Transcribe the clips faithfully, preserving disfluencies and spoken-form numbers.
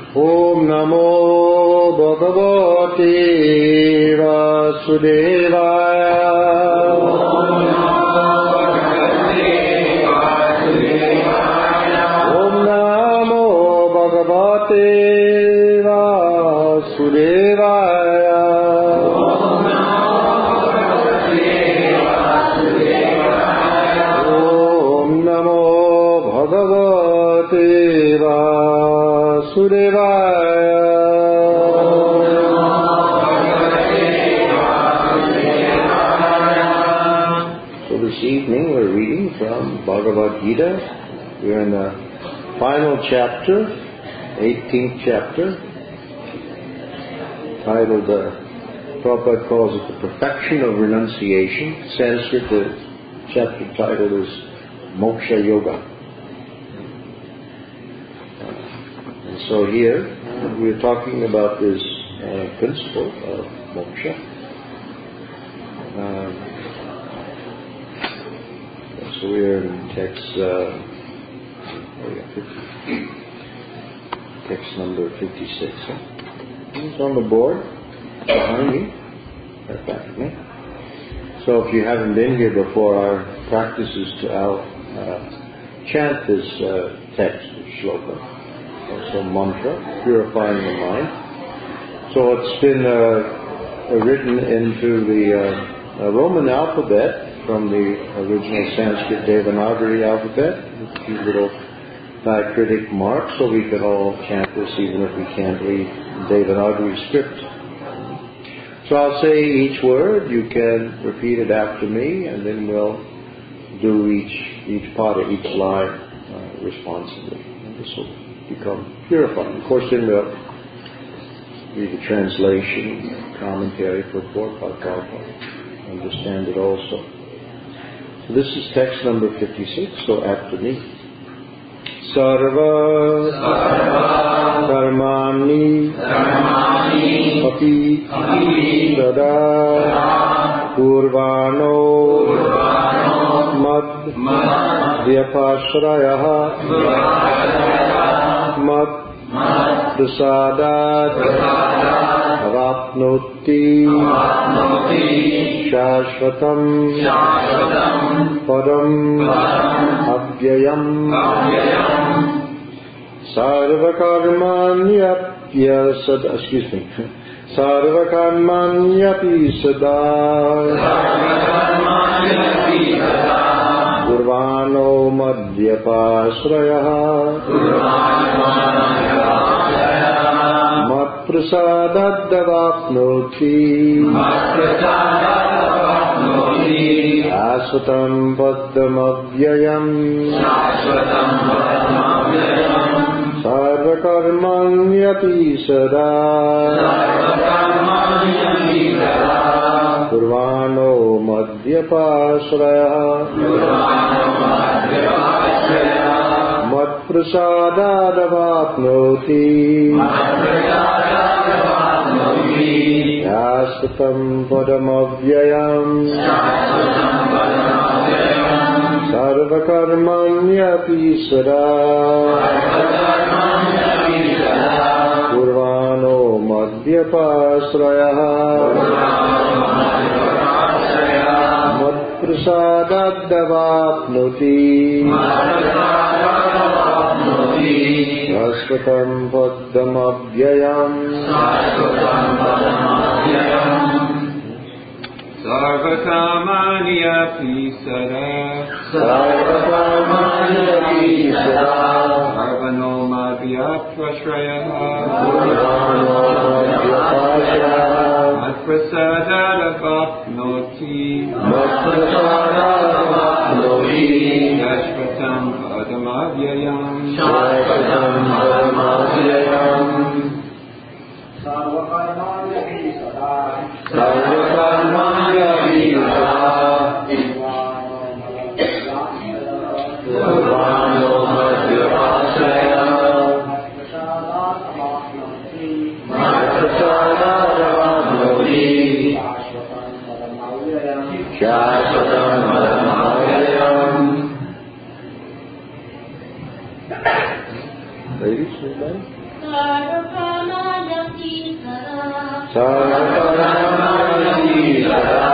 Om Namo Bhagavate Vasudevaya. Om Namo Bhagavate Vasudevaya. Om Namo Bhagavate Vasudevaya. So this evening we're reading from Bhagavad Gita. We're in the final chapter, eighteenth chapter, titled, uh, Prabhupada calls it the perfection of renunciation. Sanskrit, the chapter title is Moksha Yoga. And so here uh, we're talking about this uh, principle of moksha. Um, so we're in text, uh, oh yeah, fifty, text number fifty-six. Huh? It's on the board behind me, right back at me. So if you haven't been here before, our practice is to uh, chant this uh, text, shloka, also mantra, purifying the mind. So it's been uh, written into the uh, uh, Roman alphabet from the original Sanskrit Devanagari alphabet, with a few little diacritic marks, so we can all chant this even if we can't read Devanagari script. So I'll say each word, you can repeat it after me, and then we'll do each each pada, each line uh, responsibly. And this will become purified. Of course, then we'll read the translation, commentary for Prabhupada, understand it also. So this is text number fifty-six, so after me. Sarva Karmani Api Sada Purvano Mad Vyapashraya Mad Prasadat Avapnoti Shashvatam Padam Avyayam Sarvakarmanyapyasad, excuse me, Sarvakarmanyapi sada Purvano Madhyapashraya Matprasadadavapnoti Asvatam Padamavyayam Sarvakarmanyati sada Purvano Madhyapashraya Matprasadadavapnoti Asvatam Padamavyayam Sarvakarmanyati sada Purvano Madhyapashraya Matprasadadavapnoti Asvatam Padamavyayam Sarvakamanyati sada Sarvakamanyati sada Sarvano Madhyapashraya Matprasadadavapnoti Matprasadadavapnoti Shashvatam Padamavyayam Shashvatam Padamavyayam Sarvakarmanyati sada Sarvakarmanyati sada Purvano Madhyapashraya Matprasadadavapnoti Shashvatam Padamavyayam. Ladies, Sarvaparamaya Sara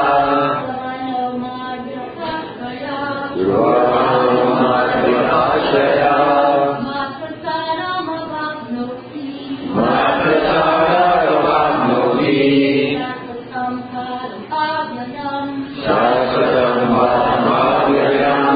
Guruvanamadhyakashaya Matrasaravapnoti Shasatam Bhamavyayam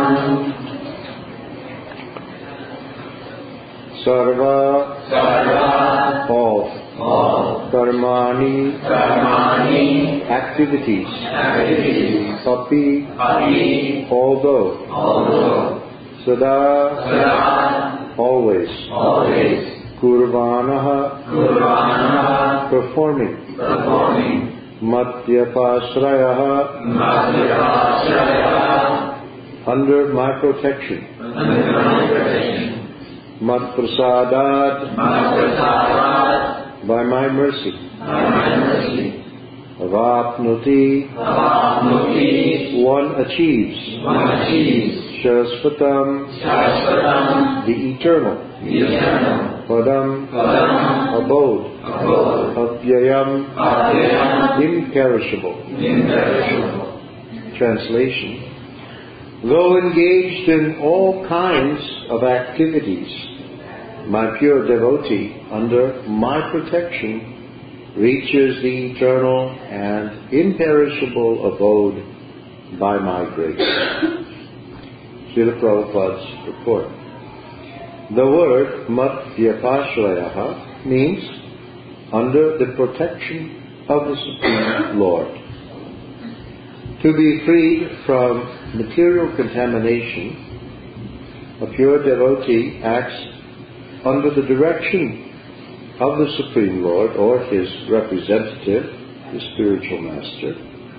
Sarva Sarva all all Karmani Karmani activities activities Api Api although although Sada Sada always always Kurvanaha Kurvanaha performing performing Madhyapasrayaha Madhyapasrayaha under my protection under my protection Matprasadat Matprasadat by my mercy by my mercy Avapnuti Avapnuti one achieves one achieves Shasvatam Shasvatam the eternal the eternal Padam Padam abode abode Avyayam Avyayam imperishable imperishable Translation Though engaged in all kinds of activities, my pure devotee, under my protection, reaches the eternal and imperishable abode by my grace. Srila Prabhupada's report. The word Madhyapasrayaha means under the protection of the Supreme Lord. To be freed from material contamination, a pure devotee acts under the direction of the Supreme Lord or his representative, the spiritual master.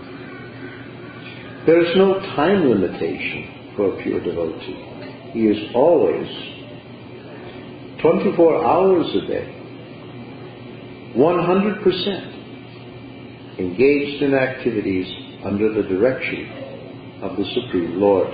There is no time limitation for a pure devotee. He is always twenty-four hours a day, one hundred percent engaged in activities under the direction of the Supreme Lord.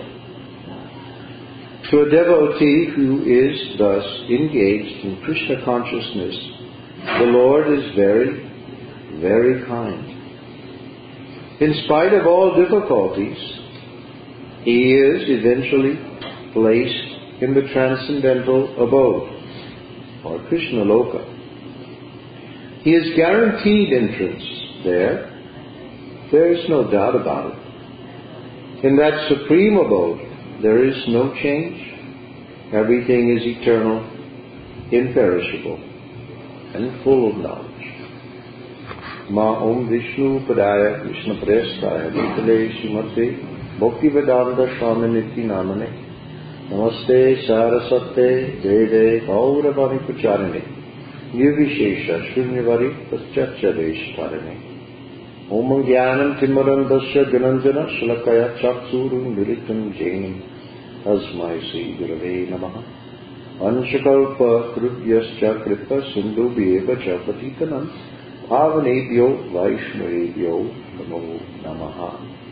To a devotee who is thus engaged in Krishna consciousness, the Lord is very, very kind. In spite of all difficulties, he is eventually placed in the transcendental abode, or Krishna Loka. He is guaranteed entrance there. There is no doubt about it. In that supreme abode, there is no change. Everything is eternal, imperishable, and full of knowledge. Ma Om Vishnu Padaya Krishna Prestaya Vitale Srimate Bhaktivedanta Swaminiti Namane Namaste Sarasate Vede Gauravani Pucharine Nirvishesha Shrunyavari Paschatcha Deshtarine Om Jnanam Timaram Dasya Gananjana Shalakaya Chaksurum Militam Jainam Asmai Sri Gurave Namaha Anshakalpa Kruvyascha Kripa Sindhu Bheva Chapatitanam Avanebhyo Vaishnavebhyo Namo Namaha.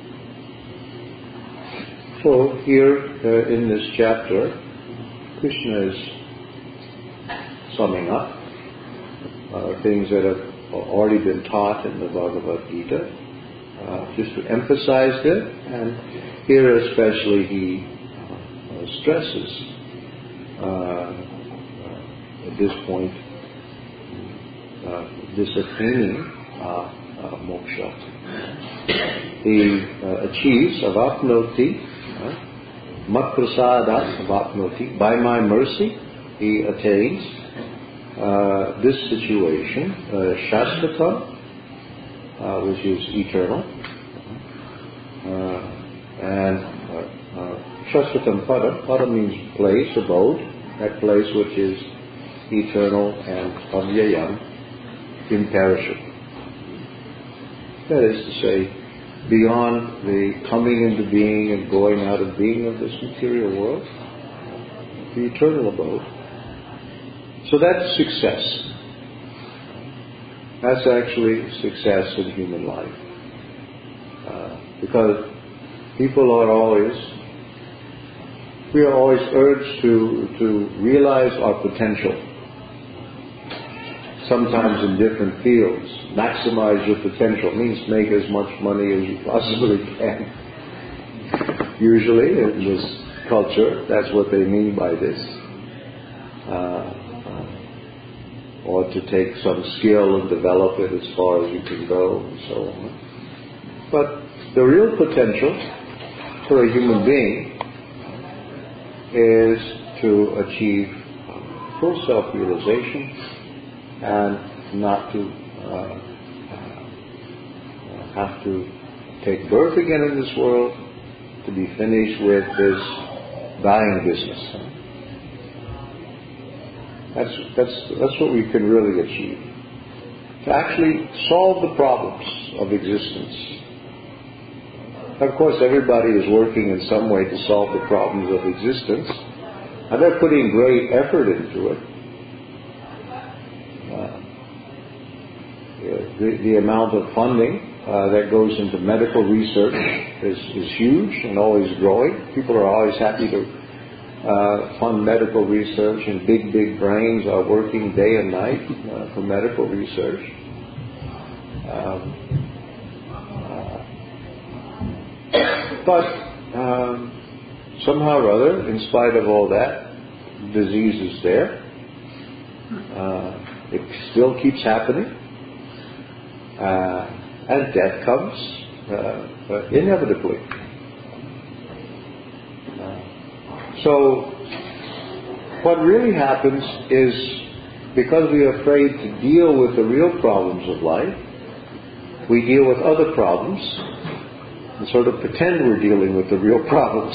So here uh, in this chapter, Krishna is summing up uh, things that have already been taught in the Bhagavad Gita, uh, just to emphasize it, and here especially he uh, stresses uh, uh, at this point uh, this attaining uh, uh, moksha. He uh, achieves avapnoti, uh, matprasadat avapnoti, by my mercy he attains Uh, this situation, uh, Shasvata, uh, which is eternal, uh, and uh, uh, Shasvatam Pada, Pada means place, abode, that place which is eternal and avyayam, imperishable. That is to say, beyond the coming into being and going out of being of this material world, the eternal abode. So that's success. That's actually success in human life. Uh, because people are always, we are always urged to, to realize our potential. sometimes in different fields. Maximize your potential means make as much money as you possibly can. Usually in this culture, that's what they mean by this. Uh, or to take some skill and develop it as far as you can go and so on. But the real potential for a human being is to achieve full self-realization and not to uh, uh, have to take birth again in this world, to be finished with this dying business. That's, that's, that's what we can really achieve. To actually solve the problems of existence. Of course, everybody is working in some way to solve the problems of existence, and they're putting great effort into it. Uh, the, the amount of funding uh, that goes into medical research is, is huge and always growing. People are always happy to uh, fund medical research, and big, big brains are working day and night uh, for medical research. Um, But um, somehow or other, in spite of all that, disease is there. Uh, it still keeps happening. Uh, and death comes uh, uh, inevitably. Uh, so what really happens is, because we are afraid to deal with the real problems of life, we deal with other problems and sort of pretend we're dealing with the real problems.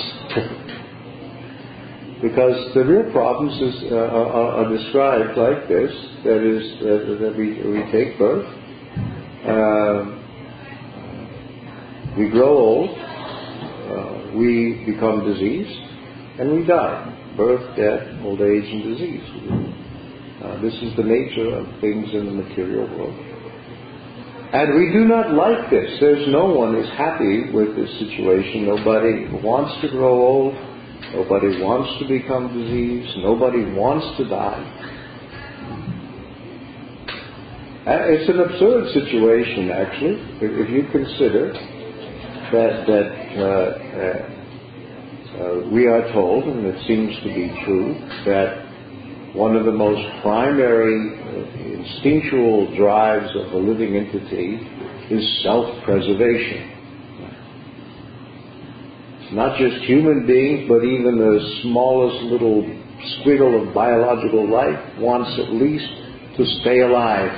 Because the real problems is, uh, are, are described like this, that is, uh, that we, we take birth, uh, we grow old, uh, we become diseased, and we die. Birth, death, old age, and disease. Uh, this is the nature of things in the material world. And we do not like this. There's no one is happy with this situation. Nobody wants to grow old. Nobody wants to become diseased. Nobody wants to die. And it's an absurd situation, actually, if, if you consider that that uh, uh, uh, we are told, and it seems to be true, that one of the most primary uh, instinctual drives of the living entity is self-preservation. It's not just human beings, but even the smallest little squiggle of biological life wants at least to stay alive.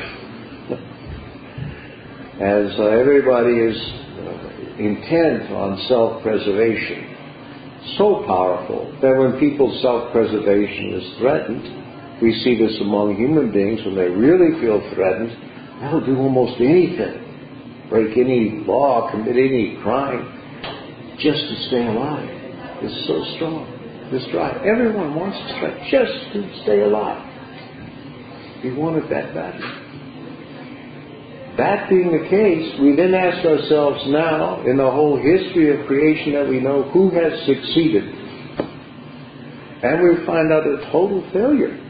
As uh, everybody is uh, intent on self-preservation, so powerful that when people's self-preservation is threatened, we see this among human beings, when they really feel threatened, they'll do almost anything, break any law, commit any crime, just to stay alive. It's so strong, this drive. Everyone wants to try just to stay alive. We want it that badly. That being the case, we then ask ourselves now, in the whole history of creation that we know, who has succeeded? And we find out a total failure.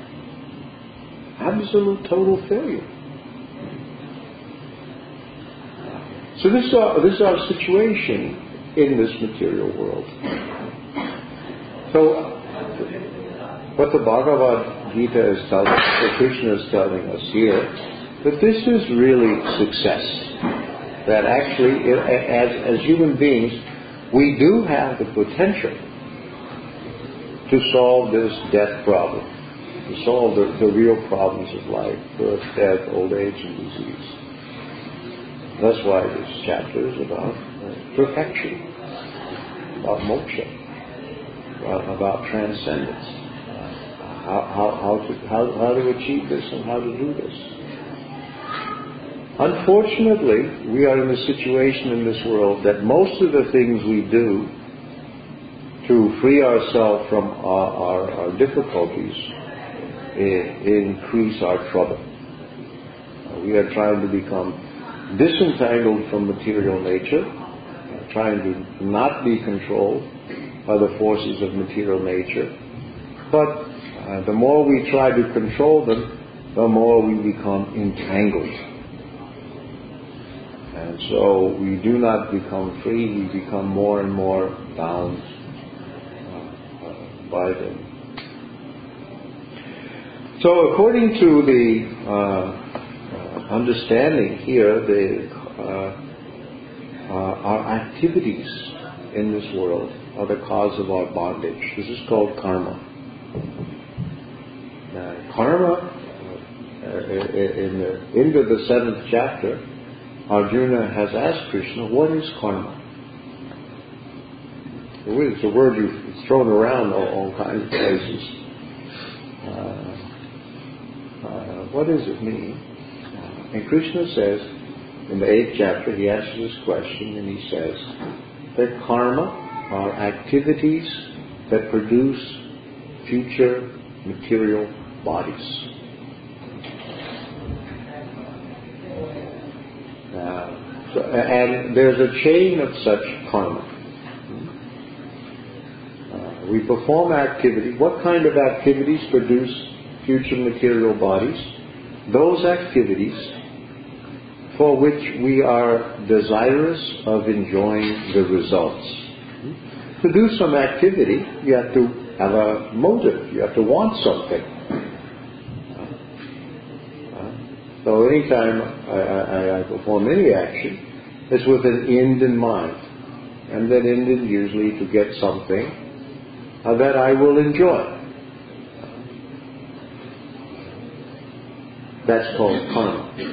Absolute total failure. So this is our, this is our situation in this material world. So what the Bhagavad Gita is telling us, what Krishna is telling us here, that this is really success. That actually, as, as human beings, we do have the potential to solve this death problem, to solve the, the real problems of life, birth, death, old age, and disease. That's why this chapter is about uh, perfection, about moksha, about, about transcendence, uh, how, how, how, to, how, how to achieve this and how to do this. Unfortunately, we are in a situation in this world that most of the things we do to free ourselves from our, our, our difficulties increase our trouble. We are trying to become disentangled from material nature, trying to not be controlled by the forces of material nature. But uh, the more we try to control them, the more we become entangled. And so we do not become free, we become more and more bound uh, uh, by them. So according to the uh, uh, understanding here, the, uh, uh, our activities in this world are the cause of our bondage. This is called karma. Now, karma, uh, in the end of the seventh chapter, Arjuna has asked Krishna, what is karma? It's a word you've thrown around all, all kinds of places. Uh, uh, what does it mean? Uh, and Krishna says, in the eighth chapter, he answers this question and he says that karma are activities that produce future material bodies. Uh, so, and there's a chain of such karma. Uh, we perform activity. What kind of activities produce future material bodies? Those activities for which we are desirous of enjoying the results. To do some activity, you have to have a motive. You have to want something. Uh, so anytime I, I, I perform any action, it's with an end in mind. And that end is usually to get something uh, that I will enjoy. That's called karma.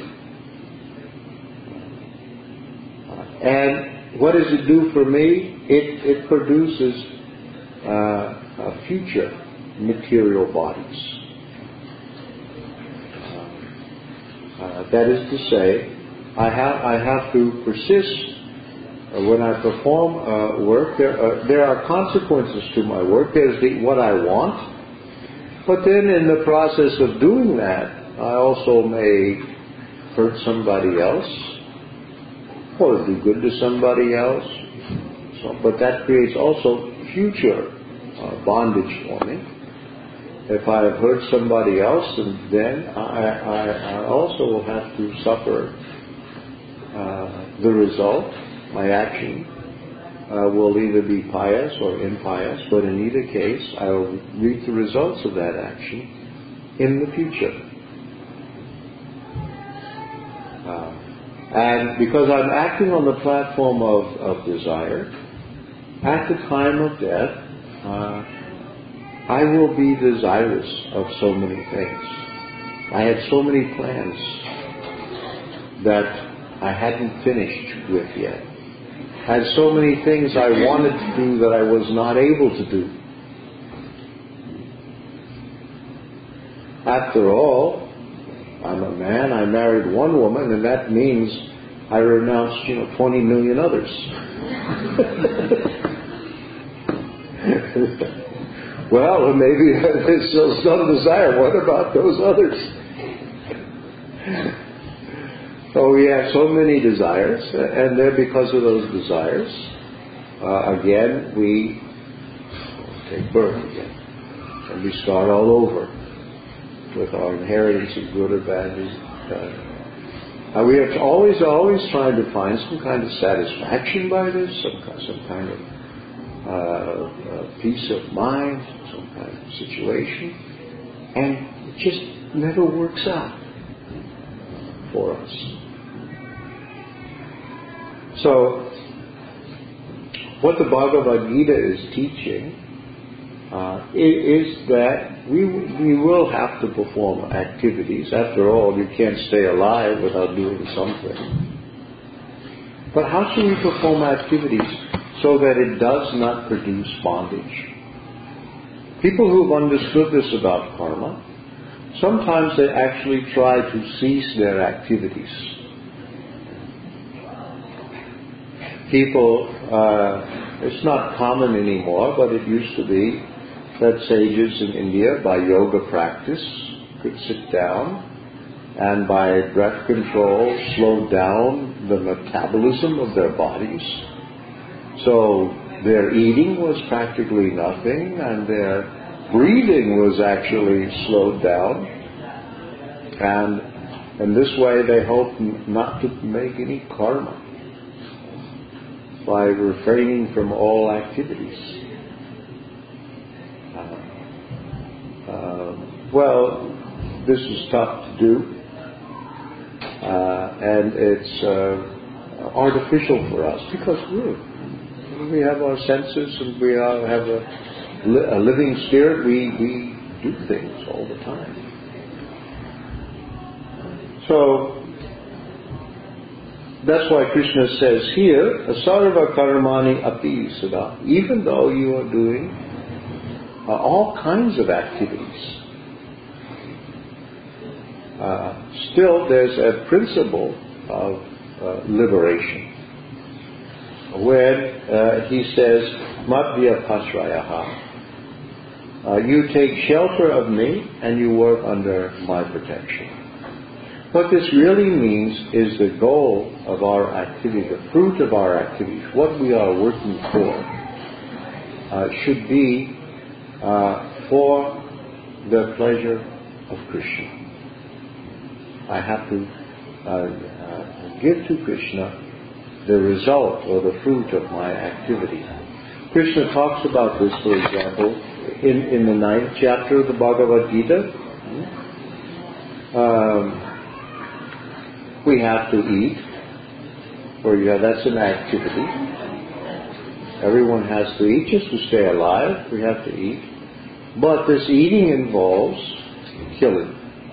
And what does it do for me? It, it produces uh, a future material bodies. Uh, uh, that is to say, I have I have to persist uh, when I perform uh, work. There are, there are consequences to my work. There's the, what I want, but then in the process of doing that, I also may hurt somebody else, or do good to somebody else. So, but that creates also future uh, bondage for me. If I have hurt somebody else, and then I, I, I also will have to suffer uh, the result. My action uh, will either be pious or impious, but in either case, I will reap the results of that action in the future. Uh, And because I'm acting on the platform of, of desire, at the time of death, uh, I will be desirous of so many things. I had so many plans that I hadn't finished with yet. I had so many things I wanted to do that I was not able to do. After all, I'm a man, I married one woman, and that means I renounced, you know, twenty million others. Well, maybe there's still some desire. What about those others? So we have so many desires, and then because of those desires, uh, again, we take birth again. And we start all over with our inheritance of good or bad. Uh, we are always, always trying to find some kind of satisfaction by this, some, some kind of uh, uh, peace of mind, some kind of situation, and it just never works out for us. So, what the Bhagavad Gita is teaching uh, is that we we will have to perform activities. After all, you can't stay alive without doing something. But how should we perform activities so that it does not produce bondage? People who have understood this about karma, sometimes they actually try to cease their activities. People, uh, it's not common anymore, but it used to be that sages in India, by yoga practice, could sit down and by breath control slow down the metabolism of their bodies. So their eating was practically nothing, and their breathing was actually slowed down. And in this way they hope n- not to make any karma by refraining from all activities. Uh, uh, well, this is tough to do, uh, and it's uh, artificial for us because we're, we have our senses and we are, have a, li- a living spirit. We, we do things all the time. So that's why Krishna says here, asarva karmani api sada, even though you are doing uh, all kinds of activities, uh, still there's a principle of uh, liberation. When uh, he says, madhya pasrayaha, uh, you take shelter of me and you work under my protection. What this really means is the goal of our activity, the fruit of our activities, what we are working for, uh, should be uh, for the pleasure of Krishna. I have to uh, uh, give to Krishna the result or the fruit of my activity. Krishna talks about this, for example, in, in the ninth chapter of the Bhagavad Gita. Um, we have to eat, or yeah, that's an activity. Everyone has to eat just to stay alive. We have to eat. But this eating involves killing.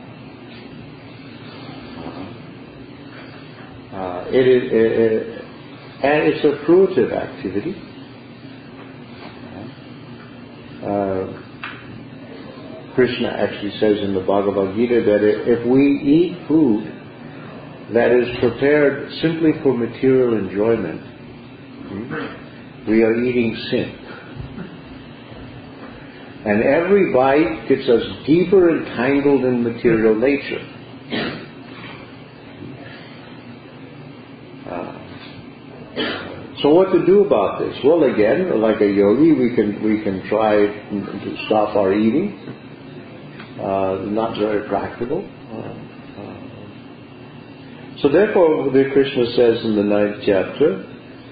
Uh, it is, it, it, and it's a fruitive activity. Uh, Krishna actually says in the Bhagavad Gita that if we eat food that is prepared simply for material enjoyment, we are eating sin. And every bite gets us deeper entangled in material nature. Uh, so what to do about this? Well, again, like a yogi, we can we can try to stop our eating. Uh, not very practical. Uh, So therefore, the Krishna says in the ninth chapter,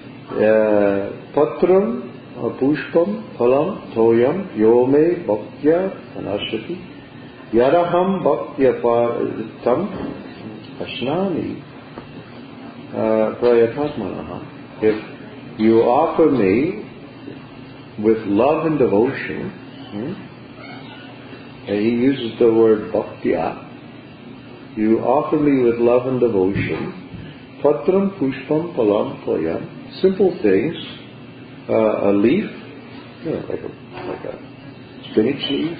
Patram pushpam phalam thoyam yome bhaktya anashati yaraham bhaktya tam ashnani prayatatmanaha. If you offer me with love and devotion, hmm, and he uses the word bhaktya, you offer me with love and devotion, patram pushpam phalam thoyam, simple things, uh, a leaf, you know, like a like a spinach leaf,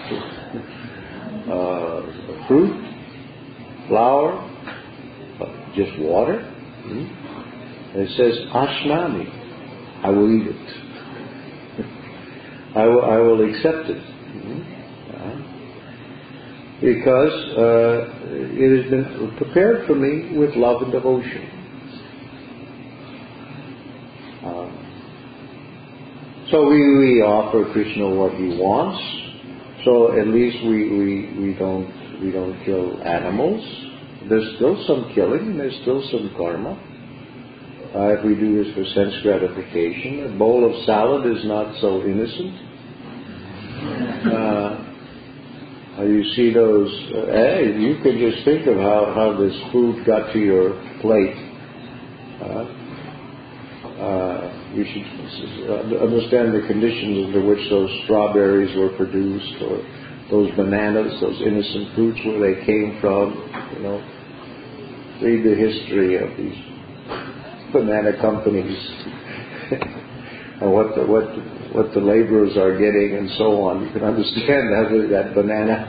uh, a fruit, flower, uh, just water. Hmm? And it says ashnami, I will eat it. I will, I will accept it. Hmm? Uh, because uh, it has been prepared for me with love and devotion. Uh, so we, we offer Krishna what he wants. So at least we, we, we don't we don't kill animals. There's still some killing, and there's still some karma. Uh, if we do this for sense gratification, a bowl of salad is not so innocent. Uh, You see those, uh, hey, you can just think of how, how this food got to your plate. Uh, uh, you should understand the conditions under which those strawberries were produced, or those bananas, those innocent fruits, where they came from. You know, read the history of these banana companies and what the, what what the laborers are getting and so on. You can understand how that banana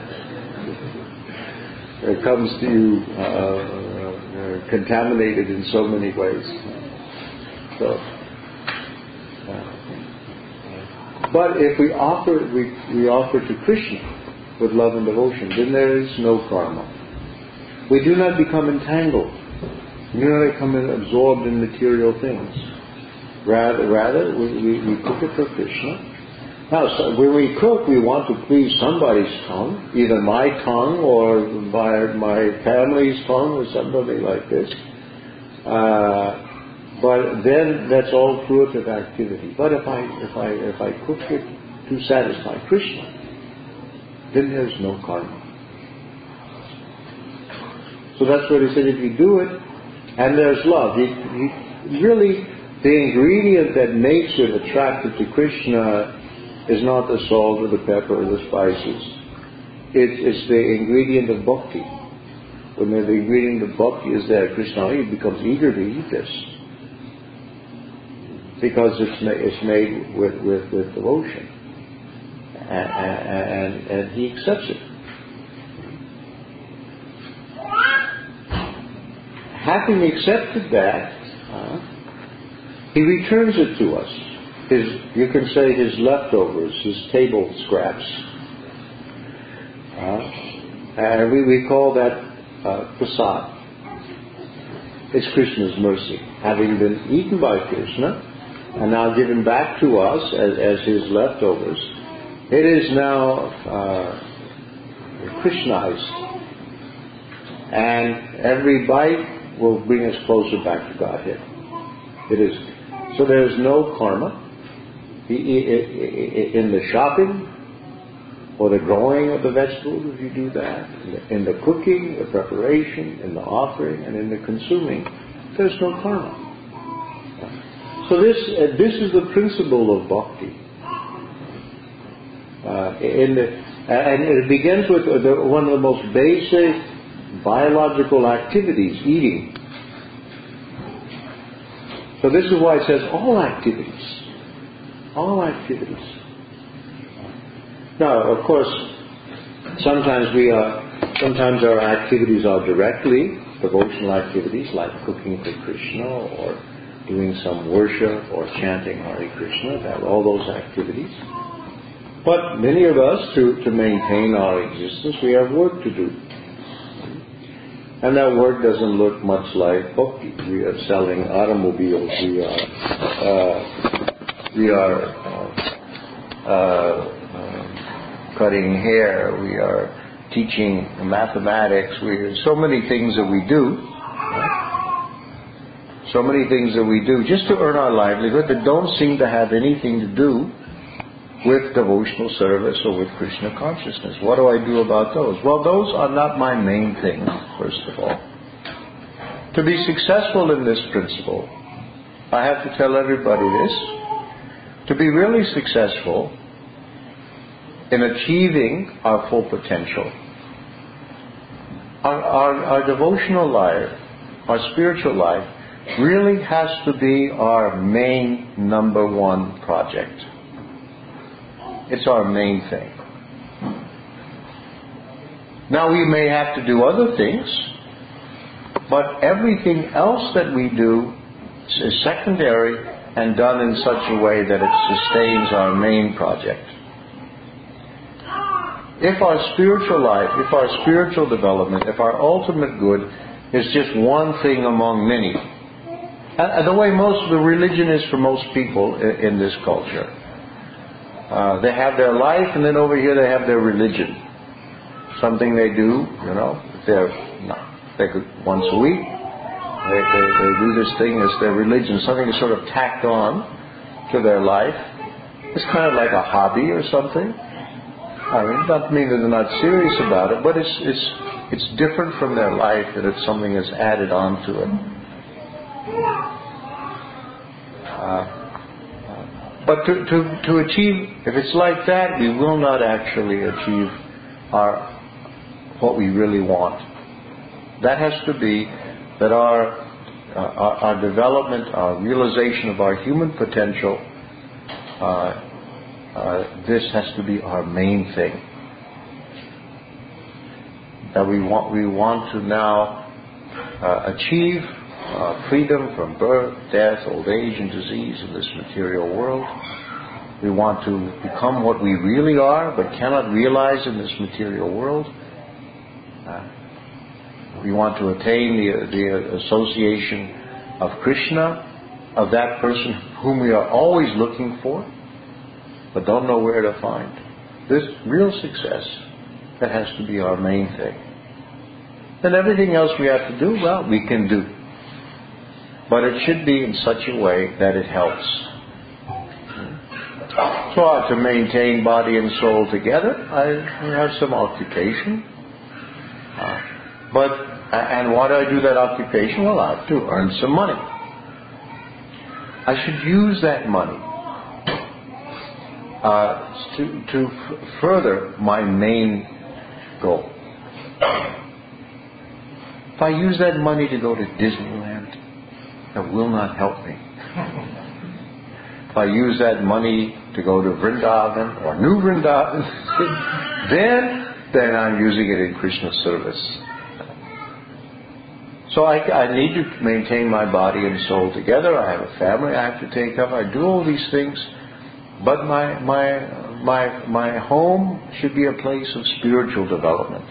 it comes to you uh, uh, contaminated in so many ways. So, uh, but if we offer we we offer to Krishna with love and devotion, then there is no karma. We do not become entangled. We do not become absorbed in material things. Rather, rather we, we, we cook it for Krishna, Now, so when we cook, we want to please somebody's tongue, either my tongue or my, my family's tongue or somebody like this. Uh, but then that's all fruitive activity. But if I if I if I cook it to satisfy Krishna, then there's no karma. So that's what he said. If you do it, and there's love, he, he, really the ingredient that makes it attractive to Krishna is not the salt or the pepper or the spices. It, it's the ingredient of bhakti. When the ingredient of bhakti is there, Krishna he becomes eager to eat this. Because it's, ma- it's made with, with, with devotion. And, and, and he accepts it. Having accepted that, uh, he returns it to us. His, you can say his leftovers, his table scraps. Uh, and we, we call that uh, prasad. It's Krishna's mercy. Having been eaten by Krishna and now given back to us as, as his leftovers, it is now uh, Krishnized. And every bite will bring us closer back to Godhead. It is. So there's no karma in the shopping or the growing of the vegetables, if you do that, in the cooking, the preparation, in the offering, and in the consuming. There's no karma. So this uh, this is the principle of bhakti. Uh, in the, and it begins with the, one of the most basic biological activities, eating. So this is why it says all activities. All activities. Now, of course, sometimes we are, sometimes our activities are directly devotional activities, like cooking for Krishna or doing some worship or chanting Hare Krishna, that, all those activities. But many of us, to, to maintain our existence, we have work to do. And that work doesn't look much like bhakti. We are selling automobiles, we are uh, we are uh, uh, uh, cutting hair, we are teaching mathematics, we so many things that we do. So many things that we do just to earn our livelihood that don't seem to have anything to do with devotional service or with Krishna consciousness. What do I do about those? Well, those are not my main thing, first of all. To be successful in this principle, I have to tell everybody this. To be really successful in achieving our full potential, our, our, our devotional life, our spiritual life, really has to be our main number one project. It's our main thing. Now we may have to do other things, but everything else that we do is secondary and done in such a way that it sustains our main project. If our spiritual life, if our spiritual development, if our ultimate good is just one thing among many, and the way most of the religion is for most people in this culture, Uh, they have their life, and then over here they have their religion. Something they do, you know. They're no, they could once a week. They, they they do this thing as their religion. Something is sort of tacked on to their life. It's kind of like a hobby or something. I mean, not mean that they're not serious about it, but it's it's it's different from their life, that it's something that's added on to it. Uh, But to, to, to achieve, if it's like that, we will not actually achieve our what we really want. That has to be that our, uh, our, our development, our realization of our human potential, uh, uh, this has to be our main thing. That we want, we want to now uh, achieve Uh, freedom from birth, death, old age, and disease in this material world. We want to become what we really are, but cannot realize in this material world. Uh, we want to attain the, the association of Krishna, of that person whom we are always looking for. but don't know where to find. This real success, that has to be our main thing. And everything else we have to do, well, we can do. But it should be in such a way that it helps. So I have to maintain body and soul together. I have some occupation. Uh, but, and why do I do that occupation? Well, I have to earn some money. I should use that money uh, to, to f- further my main goal. If I use that money to go to Disneyland, that will not help me. If I use that money to go to Vrindavan or New Vrindavan, then, then I'm using it in Krishna service. So I, I need to maintain my body and soul together. I have a family I have to take up. I do all these things, but my my my my home should be a place of spiritual development.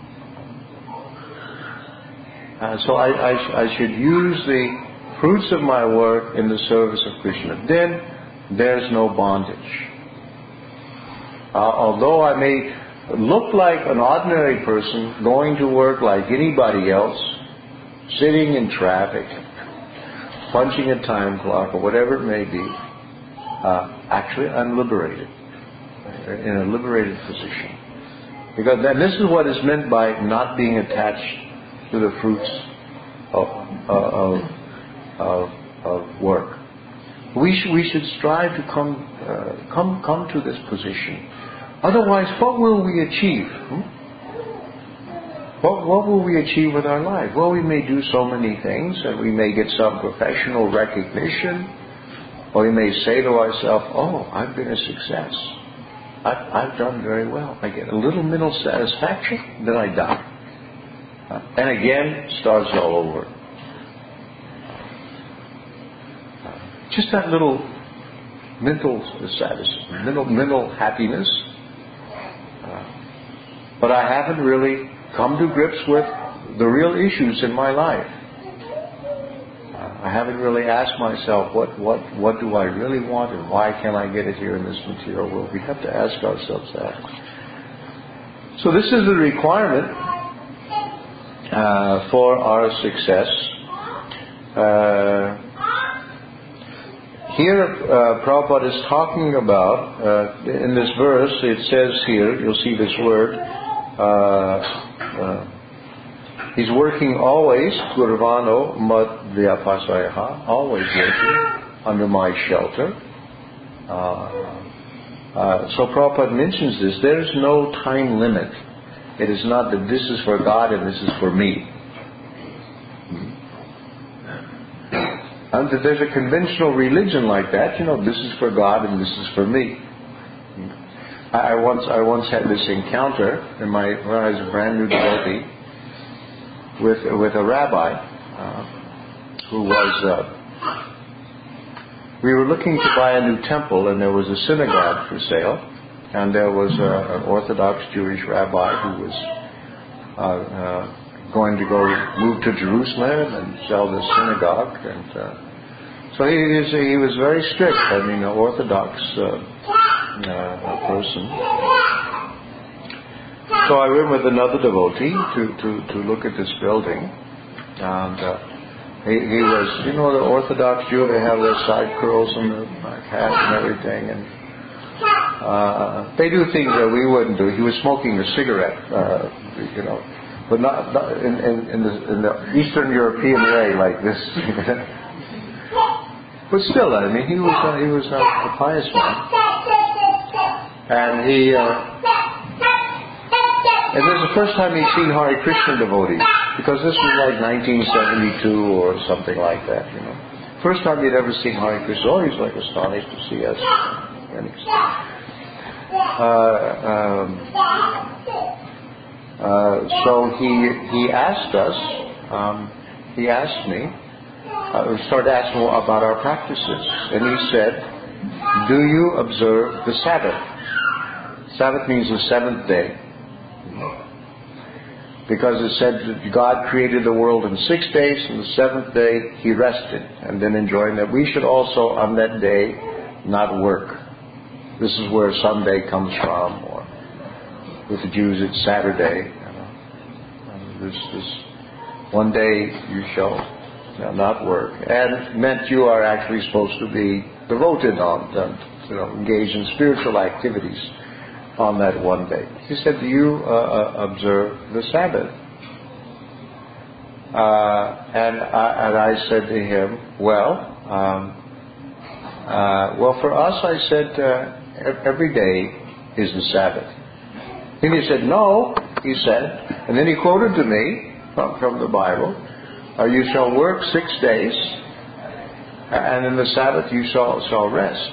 Uh, so I, I I should use the fruits of my work in the service of Krishna. Then there's no bondage. Uh, although I may look like an ordinary person going to work like anybody else, sitting in traffic, punching a time clock or whatever it may be, uh, actually I'm liberated, in a liberated position. Because then this is what is meant by not being attached to the fruits of, of, of, of work. We should, we should strive to come, uh, come, come to this position. Otherwise, what will we achieve? Hmm? What, what will we achieve with our life? Well, we may do so many things, and we may get some professional recognition, or we may say to ourselves, oh, I've been a success. I've, I've done very well. I get a little mental satisfaction, then I die. Uh, and again, starts all over. Uh, just that little mental satisfaction, mental, mental happiness. Uh, but I haven't really come to grips with the real issues in my life. Uh, I haven't really asked myself, what, what, what do I really want and why can't I get it here in this material world? We have to ask ourselves that. So this is the requirement uh, for our success. Uh, here uh, Prabhupada is talking about, uh, in this verse, it says here, you'll see this word, uh, Uh, he's working always, Gurvano Mad Vyapasayaha, always working under my shelter. Uh, uh, so Prabhupada mentions this. There is no time limit. It is not that this is for God and this is for me. And that there's a conventional religion like that, you know, this is for God and this is for me. I once I once had this encounter in my when I was a brand new devotee with with a rabbi uh, who was. Uh, we were looking to buy a new temple, and there was a synagogue for sale, and there was a, an Orthodox Jewish rabbi who was uh, uh, going to go move to Jerusalem and sell this synagogue, and uh, so he was he was very strict. I mean, an Orthodox. Uh, Uh, a person. So I went with another devotee to, to, to look at this building, and uh, he, he was, you know, the Orthodox Jew, they have their side curls and their hat and everything, and uh, they do things that we wouldn't do. He was smoking a cigarette, uh, you know, but not, not in, in, in, the, in the Eastern European way like this. But still, I mean, he was uh, he was uh, a pious man. And he, uh, and this is the first time he'd seen Hare Krishna devotees, because this was like nineteen seventy-two or something like that, you know. First time he'd ever seen Hare Krishna. Oh, he was like astonished to see us. Uh, um, uh, so he he asked us, um, he asked me, uh, started asking about our practices, and he said, "Do you observe the Sabbath?" Sabbath means the seventh day. Because it said that God created the world in six days, and the seventh day He rested, and then enjoying that. We should also on that day not work. This is where Sunday comes from, or with the Jews it's Saturday. You know. And this, this one day you shall you know, not work, and meant you are actually supposed to be devoted on, to, you know, engage in spiritual activities on that one day. He said, "Do you uh, observe the Sabbath?" Uh, and, I, and I said to him, "Well, um, uh, well, for us," I said, uh, "every day is the Sabbath." And he said, "No," he said, and then he quoted to me from, from the Bible, uh, "You shall work six days, and in the Sabbath you shall, shall rest."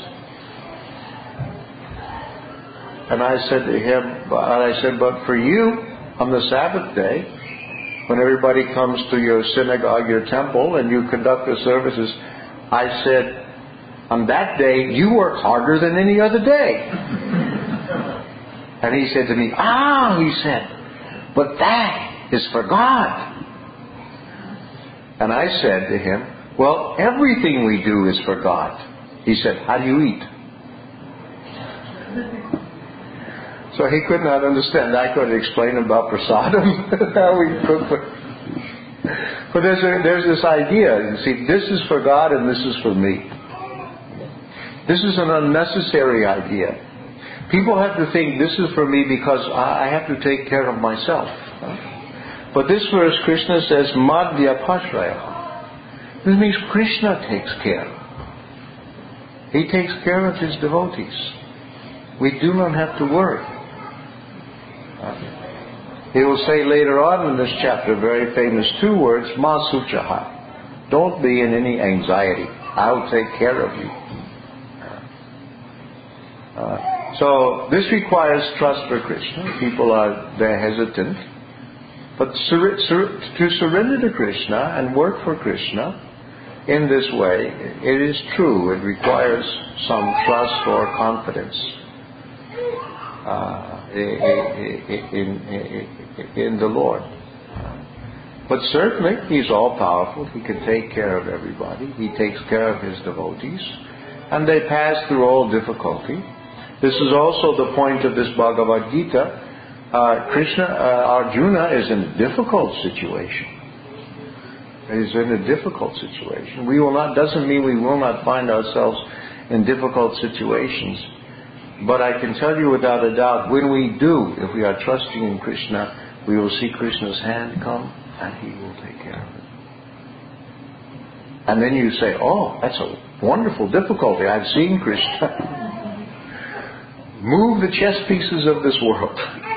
And I said to him, and I said, "But for you, on the Sabbath day, when everybody comes to your synagogue, your temple, and you conduct the services," I said, "on that day, you work harder than any other day." And he said to me, "Ah," he said, "but that is for God." And I said to him, "Well, everything we do is for God." He said, "How do you eat?" So he could not understand. I could explain about prasadam, how we cook. But, but there's, a, there's this idea, you see, this is for God and this is for me. This is an unnecessary idea. People have to think this is for me because I have to take care of myself. But this verse, Krishna says, Madhya Pashraya. This means Krishna takes care. He takes care of his devotees. We do not have to worry. He will say later on in this chapter, very famous two words, Ma Suchaha. Don't be in any anxiety. I'll take care of you. Uh, so this requires trust for Krishna. People are they're hesitant. But sur- sur- to surrender to Krishna and work for Krishna in this way, it is true. It requires some trust or confidence uh, in, in, in the Lord. But certainly, He's all-powerful. He can take care of everybody. He takes care of His devotees. And they pass through all difficulty. This is also the point of this Bhagavad Gita. Uh, Krishna, uh, Arjuna is in a difficult situation. He's in a difficult situation. We will not, doesn't mean we will not find ourselves in difficult situations. But I can tell you without a doubt, when we do, if we are trusting in Krishna, we will see Krishna's hand come and He will take care of it. And then you say, oh, that's a wonderful difficulty. I've seen Krishna move the chess pieces of this world.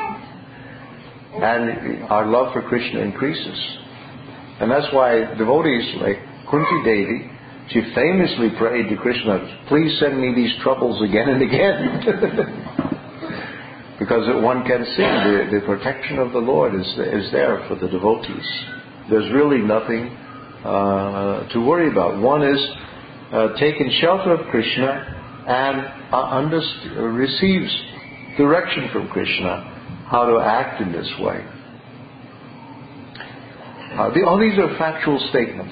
And our love for Krishna increases. And that's why devotees like Kunti Devi, she famously prayed to Krishna, please send me these troubles again and again. Because one can see the, the protection of the Lord is, is there for the devotees. There's really nothing uh, to worry about. One is uh, taking shelter of Krishna and uh, underst- receives direction from Krishna how to act in this way. Uh, the, all these are factual statements.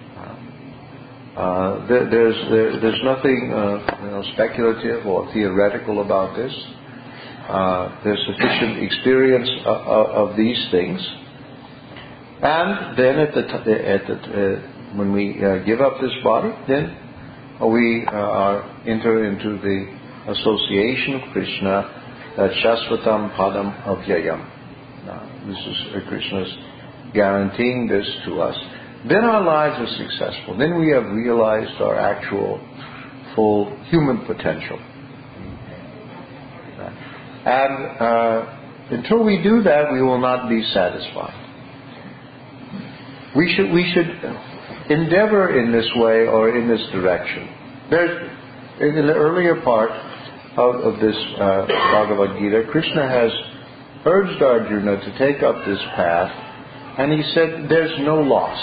Uh, there, there's there, there's nothing uh, you know, speculative or theoretical about this. Uh, there's sufficient experience of, of, of these things. And then at the t- at the uh, when we uh, give up this body, then we uh, are enter into the association of Krishna. That Shasvatam Padam Avyayam. Now, this is uh, Krishna's guaranteeing this to us. Then our lives are successful. Then we have realized our actual full human potential. And uh, until we do that, we will not be satisfied. We should we should endeavor in this way or in this direction. There's in the earlier part Of, of this uh, Bhagavad Gita, Krishna has urged Arjuna to take up this path, and he said there's no loss.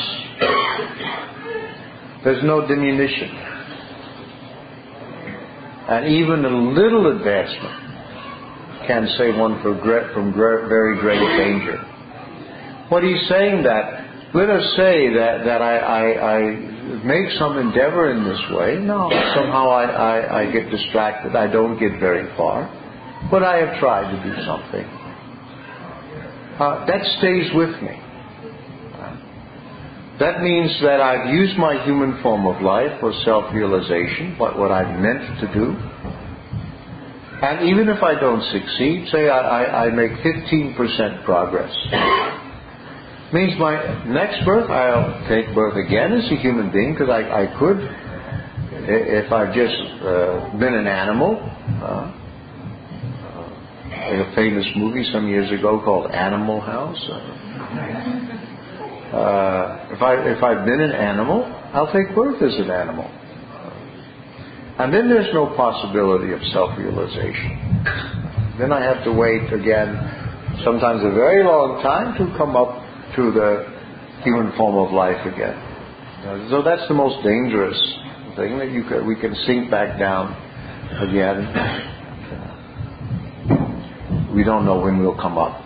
There's no diminution. And even a little advancement can save one from, great, from great, very great danger. What he's saying that let us say that, that I, I, I make some endeavor in this way. No, somehow I, I, I get distracted. I don't get very far. But I have tried to do something. Uh, that stays with me. That means that I've used my human form of life for self-realization, what, what I've meant to do. And even if I don't succeed, say I, I, I make fifteen percent progress. Means my next birth, I'll take birth again as a human being, because I, I could, if I've just uh, been an animal, uh, uh, a famous movie some years ago called Animal House. Uh, Uh, if I if I've been an animal, I'll take birth as an animal, and then there's no possibility of self-realization. Then I have to wait again, sometimes a very long time, to come up to the human form of life again. Uh, so that's the most dangerous thing, that you can, we can sink back down again. We don't know when we'll come up.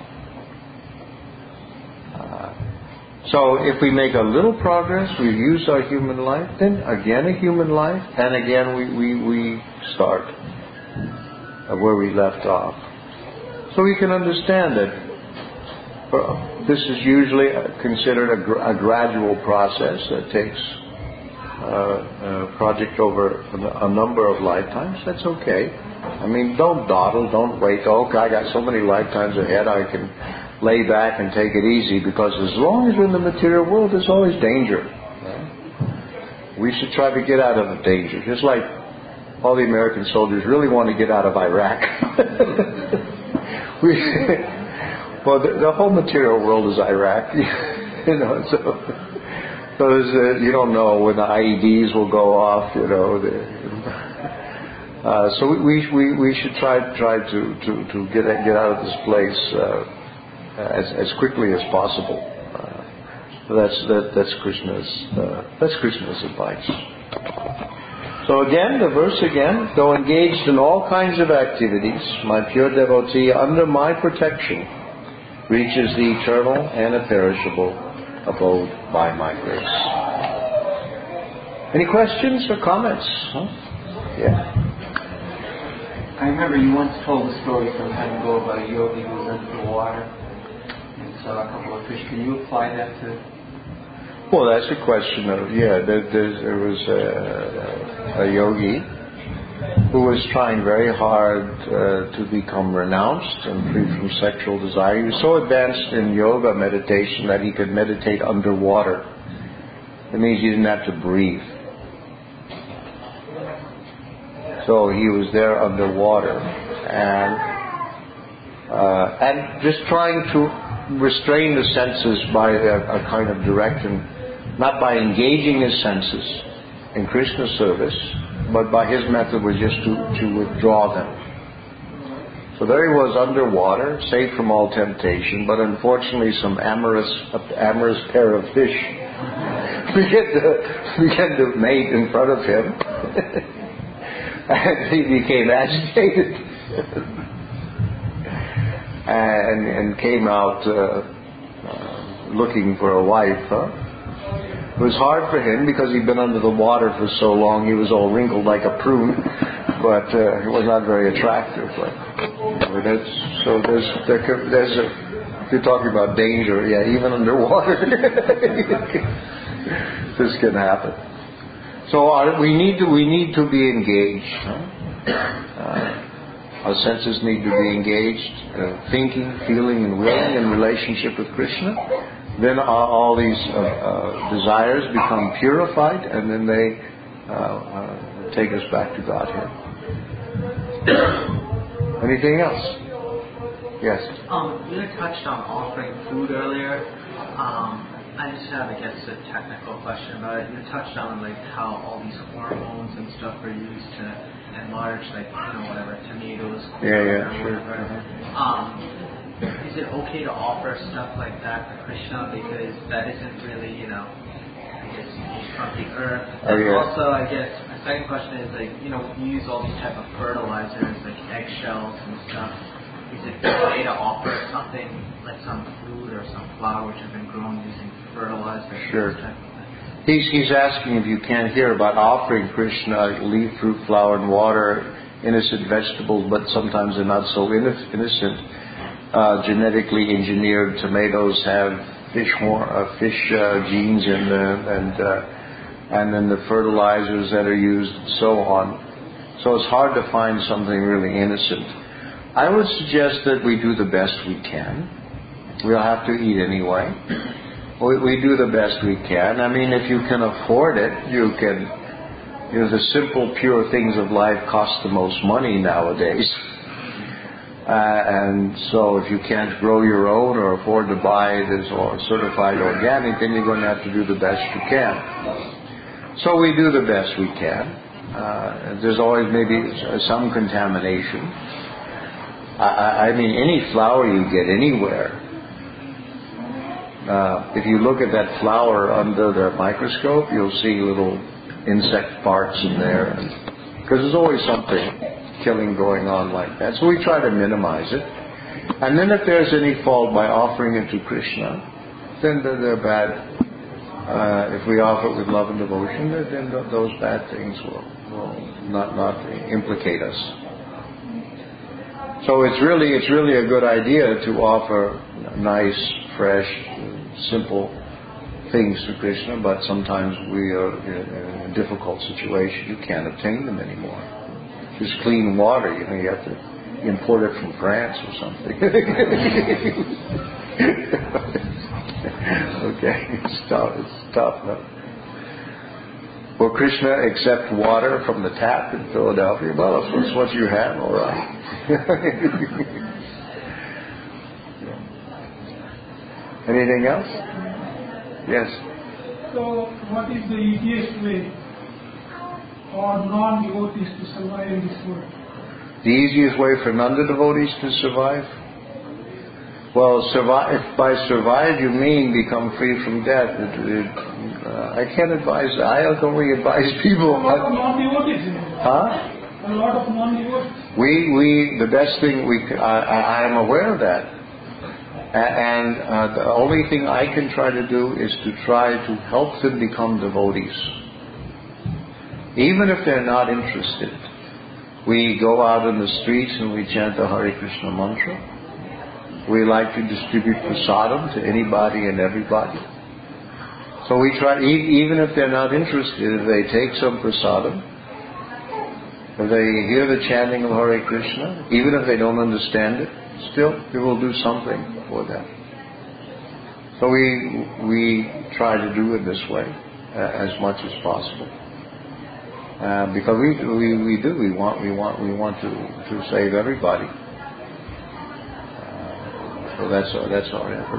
So if we make a little progress, we use our human life, then again a human life, and again we, we, we start where we left off. So we can understand that this is usually considered a, a gradual process that takes uh, a project over a number of lifetimes. That's okay. I mean, don't dawdle, don't wait, oh, I got so many lifetimes ahead, I can lay back and take it easy, because as long as we're in the material world, there's always danger. Right? We should try to get out of the danger. Just like all the American soldiers really want to get out of Iraq. we, well, the, the whole material world is Iraq. you know, so, so there's a, you don't know when the I E Ds will go off. You know, the, uh, so we we we should try try to to to get get out of this place Uh, As, as quickly as possible. Uh, that's that, that's Krishna's uh, that's Krishna's advice. So again, the verse again: though engaged in all kinds of activities, my pure devotee, under my protection, reaches the eternal and imperishable abode by my grace. Any questions or comments? Huh? Yeah. I remember you once told a story some time ago about a yogi who was under the water. Saw a couple of fish. Can you apply that to? Well, that's a question of yeah. There, there was a, a yogi who was trying very hard uh, to become renounced and free from sexual desire. He was so advanced in yoga meditation that he could meditate underwater. That means he didn't have to breathe. So he was there underwater and uh, and just trying to restrain the senses by a, a kind of direction, not by engaging his senses in Krishna's service, but by his method was just to, to withdraw them. So there he was underwater, safe from all temptation, but unfortunately some amorous amorous pair of fish began to, began to mate in front of him, and he became agitated. And, and came out uh, uh, looking for a wife. Huh? It was hard for him because he'd been under the water for so long. He was all wrinkled like a prune, but uh, he was not very attractive. But, but that's, so there's, there, there's a, if you're talking about danger, yeah, even underwater, this can happen. So our, we need to we need to be engaged. Huh? Uh, Our senses need to be engaged, uh, thinking, feeling, and willing in relationship with Krishna. Then all, all these uh, uh, desires become purified, and then they uh, uh, take us back to Godhead. Anything else? Yes? Um, you had touched on offering food earlier. Um, I just have, I guess, a technical question about it. You touched on like how all these hormones and stuff are used to enlarge, like, you know, whatever, tomatoes, yeah, yeah, or sure. whatever. Um, is it okay to offer stuff like that to Krishna, because that isn't really, you know, I guess, from the earth? Oh, and yeah. also, I guess, my second question is, like, you know, you use all these type of fertilizers, like eggshells and stuff. is it okay to offer something like some food or some flower which have been grown using fertilizer? Sure. Type of thing? He's, he's asking if you can't hear about offering Krishna leaf, fruit, flower, and water, innocent vegetables, but sometimes they're not so innocent. Uh, genetically engineered tomatoes have fish horn, uh, fish uh, genes in them, and uh, and then the fertilizers that are used, and so on. So it's hard to find something really innocent. I would suggest that we do the best we can. We'll have to eat anyway. We, we do the best we can. I mean, if you can afford it, you can. You know, the simple, pure things of life cost the most money nowadays. Uh, and so if you can't grow your own or afford to buy this or certified organic, then you're going to have to do the best you can. So we do the best we can. Uh, there's always maybe some contamination. I, I mean, any flower you get anywhere, uh, if you look at that flower under the microscope, you'll see little insect parts in there, because there's always something killing going on like that. So we try to minimize it. And then if there's any fault by offering it to Krishna, then they're, they're bad. Uh, if we offer it with love and devotion, then th- those bad things will, will not, not implicate us. So it's really it's really a good idea to offer nice, fresh, simple things to Krishna, but sometimes we are in a difficult situation. You can't obtain them anymore. Just clean water, you know, you have to import it from France or something. Okay, it's tough, it's tough, no? Will Krishna accept water from the tap in Philadelphia? Well, if that's what you have, all right. Anything else? Yes. So, what is the easiest way for non-devotees to survive in this world? The easiest way for non-devotees to survive? Well, survive, if by survive you mean become free from death, it, it, uh, I can't advise, I only advise people. A lot of non-devotees. Huh? A lot of non-devotees. We, we, the best thing we, I, I am aware of that. And uh, the only thing I can try to do is to try to help them become devotees. Even if they're not interested. We go out in the streets and we chant the Hare Krishna mantra. We like to distribute prasadam to anybody and everybody. So we try, even if they're not interested, if they take some prasadam, if they hear the chanting of Hare Krishna, even if they don't understand it, still we will do something for them. So we we try to do it this way uh, as much as possible, uh, because we, we we do we want we want we want to to save everybody. Uh, so that's our, that's our effort.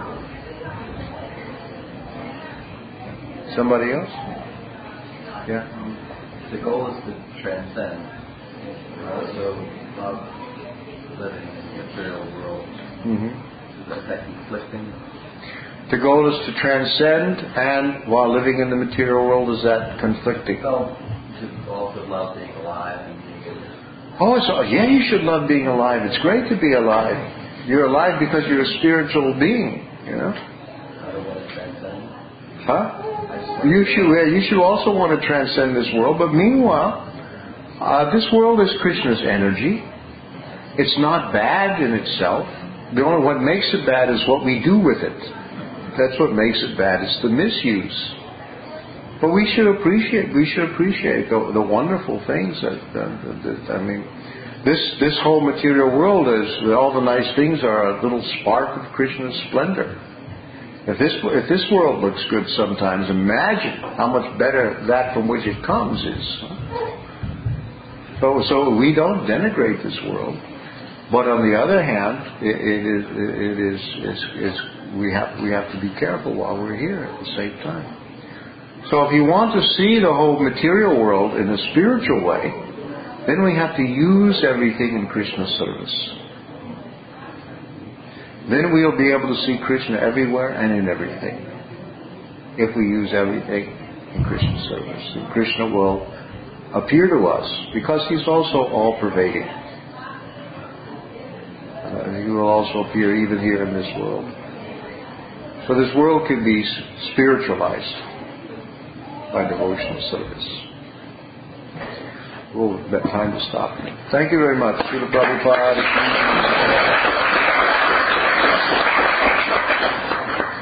Somebody else? Yeah. The goal is to transcend. We also love living in the material world. Mm-hmm. Is that conflicting? The goal is to transcend, and while living in the material world, is that conflicting? So, you should also love being alive and being able to... Oh, so, yeah, you should love being alive. It's great to be alive. You're alive because you're a spiritual being, you know? I don't want to transcend. Huh? You should, yeah, you should also want to transcend this world, but meanwhile, uh, this world is Krishna's energy. It's not bad in itself. The only what makes it bad is what we do with it. That's what makes it bad. It's the misuse. But we should appreciate. We should appreciate the, the wonderful things that, that, that. I mean, this this whole material world is all the nice things are a little spark of Krishna's splendor. If this if this world looks good sometimes, imagine how much better that from which it comes is. So so we don't denigrate this world. But on the other hand, it, it is it is it's, it's, we have we have to be careful while we're here at the same time. So if you want to see the whole material world in a spiritual way, then we have to use everything in Krishna's service. Then we'll be able to see Krishna everywhere and in everything. If we use everything in Krishna's service, and Krishna will appear to us because He's also all-pervading. Uh, will also appear even here in this world. So this world can be spiritualized by devotional service. We'll have time to stop. Thank you very much. Srila Prabhupada.